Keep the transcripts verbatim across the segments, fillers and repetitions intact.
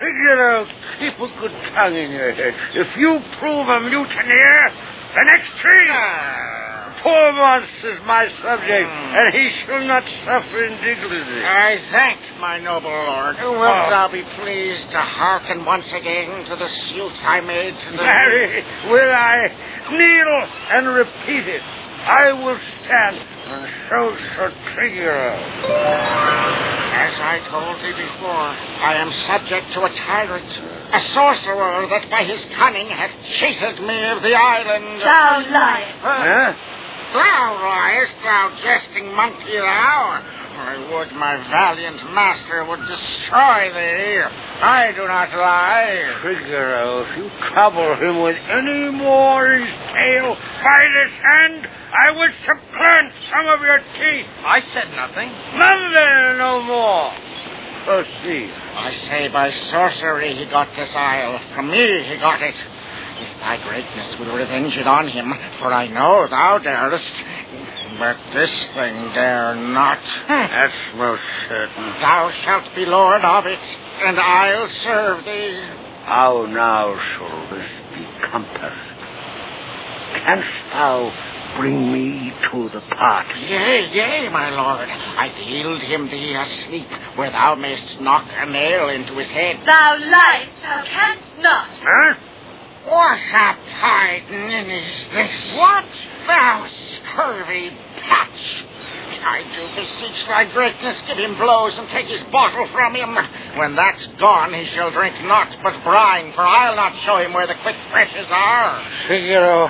Figaro, keep a good tongue in your head. If you prove a mutineer, the next tree... Ah. Poor monster's my subject, mm. and he shall not suffer indignity. I thank my noble lord. Wilt oh. thou be pleased to hearken once again to the suit I made to the... Marry, will I kneel and repeat it? I will stand and show Sir Trigger. As I told thee before, I am subject to a tyrant, a sorcerer that by his cunning hath cheated me of the island. Thou liest. Huh? Thou liest, thou jesting monkey thou. I would my valiant master would destroy thee. I do not lie. Figaro, if you trouble him with any more of his tale by this hand, I will supplant some of your teeth. I said nothing. None then, no more. Proceed. I say by sorcery he got this isle. From me he got it. If thy greatness will revenge it on him, for I know thou darest, but this thing dare not. That's most certain. Thou shalt be lord of it, and I'll serve thee. How now shall this be compassed? Canst thou bring me to the party? Yea, yea, my lord. I yield him thee asleep, where thou mayst knock a nail into his head. Thou liest, thou canst not. Huh? What a pardon is this? What? Thou scurvy patch. I do beseech thy greatness, give him blows and take his bottle from him. When that's gone, he shall drink naught but brine, for I'll not show him where the quick freshes are. Figaro,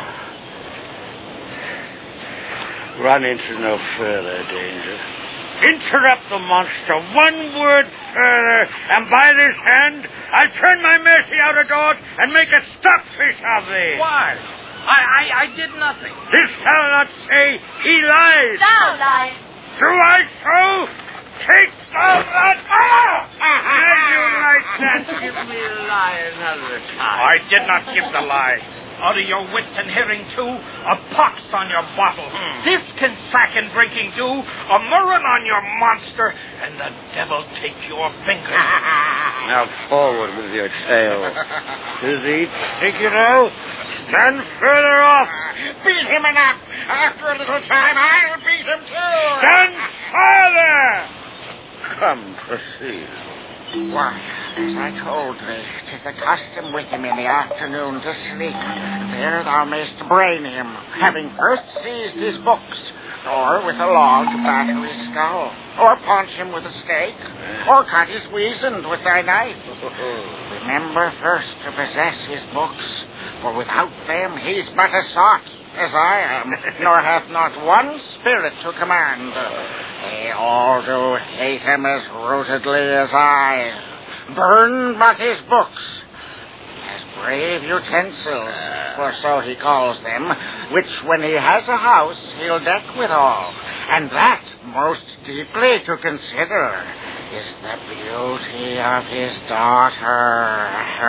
run into no further danger. Interrupt the monster one word further, and by this hand, I'll turn my mercy out of doors and make a stockfish of thee. Why? I, I, I did nothing. This shall not say he lies. Thou liest. Do I so? Take thou that. Ah! As you like that, give me a lie another time. I did not give the lie. Out of your wits and hearing, too, a pox on your bottle. Hmm. This can sack and drinking do, a murrain on your monster, and the devil take your fingers. Now forward with your tale. Susie, Figaro, stand further off. Beat him enough. After a little time, I'll beat him, too. Stand farther. Come, proceed. Why, as I told thee, 'tis a custom with him in the afternoon to sleep. There thou mayst brain him, having first seized his books, or with a log batter his skull, or punch him with a stake, or cut his weasand with thy knife. Remember first to possess his books, for without them he's but a sot, as I am, nor hath not one spirit to command. They all do hate him as rootedly as I. Burn but his books, as brave utensils, for so he calls them, which when he has a house he'll deck withal, and that most deeply to consider is the beauty of his daughter.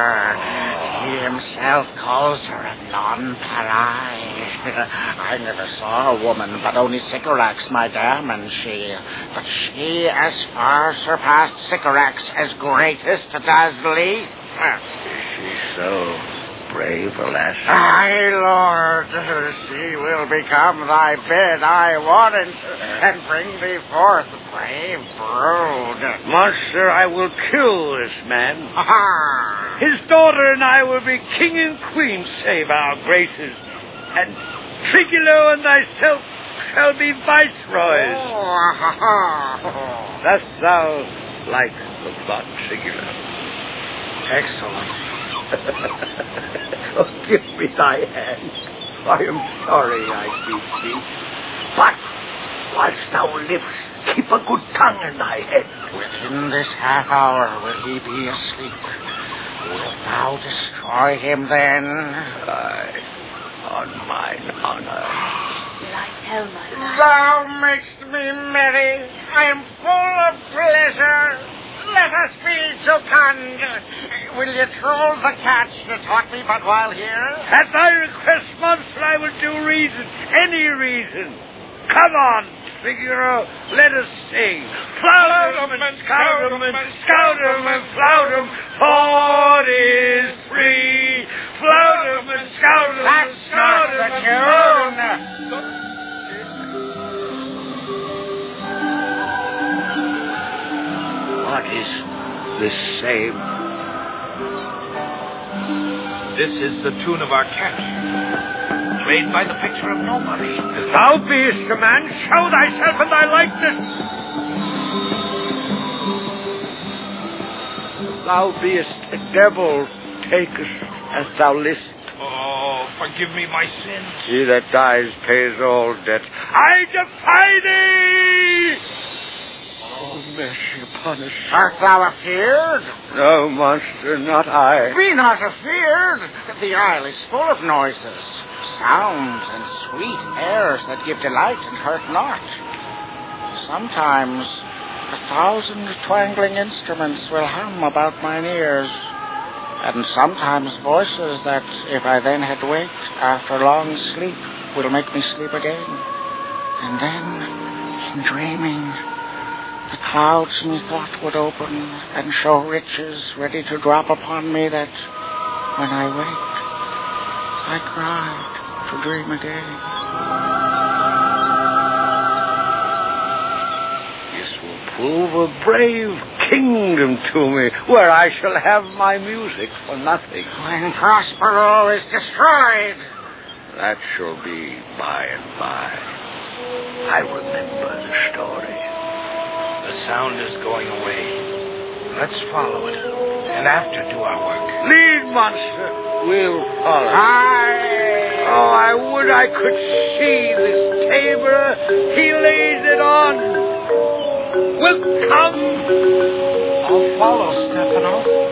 He himself calls her a nonpareil. I never saw a woman but only Sycorax, my dam, and she. But she as far surpassed Sycorax as greatest does least. Is she so brave, alas? Aye, Lord, she will become thy bed, I warrant, and bring thee forth brave brood. Monster, I will kill this man. Ha! His daughter and I will be king and queen, save our graces, and Trigilo and thyself shall be viceroys. Oh, ha, ha. Thus thou like the plot, Trigilo. Excellent. Oh, give me thy hand. I am sorry, I beat thee. But whilst thou livest, keep a good tongue in thy head. Within this half hour will he be asleep. Wilt thou destroy him then? Aye, on mine honor. Will I tell my lord? Thou makest me merry. I am full of pleasure. Let us be jocund. Will you troll the catch to taught me but while here? At thy request, monster, I will do reason, any reason. Come on, Figaro, let us sing. Flout 'em and scout 'em and scout 'em and flout 'em. the same. This is the tune of our capture, played by the picture of nobody. Thou beest a man, show thyself in thy likeness. Thou beest a devil, takest as thou list. Oh, forgive me my sins. He that dies pays all debt. I defy thee! Oh, mercy upon us. Art thou afeard? No, monster, not I. Be not afeard. The isle is full of noises, sounds, and sweet airs that give delight and hurt not. Sometimes a thousand twangling instruments will hum about mine ears, and sometimes voices that, if I then had waked after long sleep, will make me sleep again. And then, in dreaming, the clouds methought would open and show riches ready to drop upon me that, when I waked, I cried to dream again. This will prove a brave kingdom to me, where I shall have my music for nothing. When Prospero is destroyed. That shall be by and by. I remember the story. The sound is going away. Let's follow it, and after do our work. Lead, monster. We'll follow. Aye. Oh, I would I could see this tabor he lays it on. Will come. I'll follow, Stefano.